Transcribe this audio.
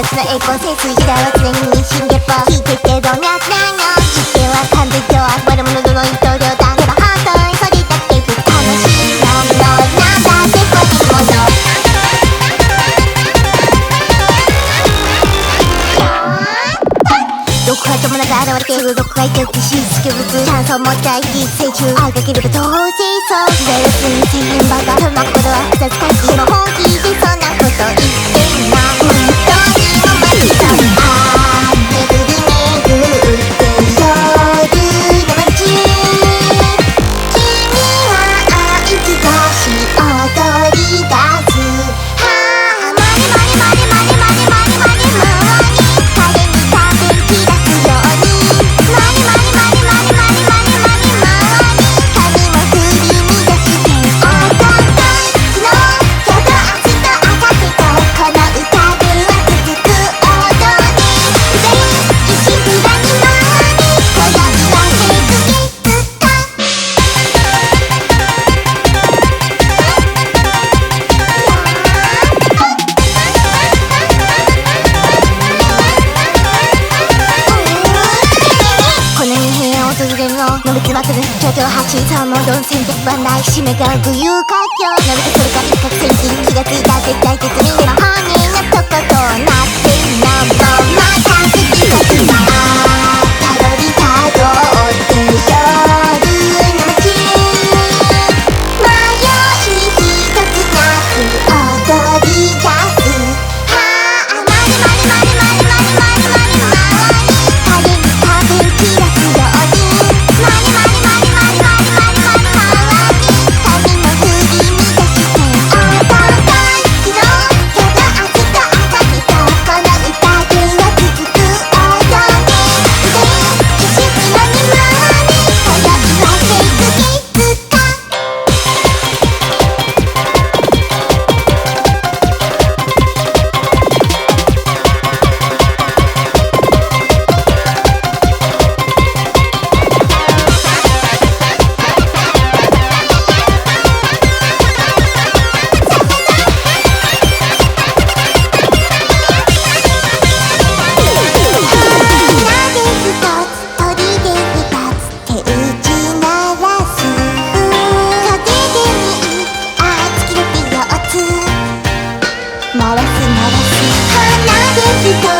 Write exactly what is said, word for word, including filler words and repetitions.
つの栄光潜水時代は常に日進月歩聞いててどうにゃってないの実験は完全今日悪者どの一刀両断でも本当にそれだけ不楽しいものなんだってこういうものどこからともなく現れているどこか行ってしつけ物チャンスを持った一世中あがけると当然そう時代は常に千人バカそのことは複雑回帰でも本気でそんなこと言ってない本当にお前にああ巡り巡って夜の街君はいつかし踊り出すはあマリマリマリマリマリマリマリマリ彼に多分気がすようにマリマリマリマリマリマリマリマリ髪も振り乱しておどんどん昨日今日と明日と明後日とこの歌では続く踊り全員一心不乱に回り今宵はセックスかこの二平を訪れるののべつまくる頂上発信三問どん選択はない締めが具有環境なるべくそれが一攫千金気がついた絶対絶命でも本人のとことなってのもまた好きがつなたどりたどって夜の街迷い一つなく踊り出すはあマリマリマリマリマリマリマリマリ彼に多分気がすようにマリマリマリマリマリマリマリマリ髪も振り乱しておどんどん昨日今日と明日と明後日とこの歌では続く踊り全員一心不乱に回り今宵はセックスキスか鳴らす鳴らす花で一つ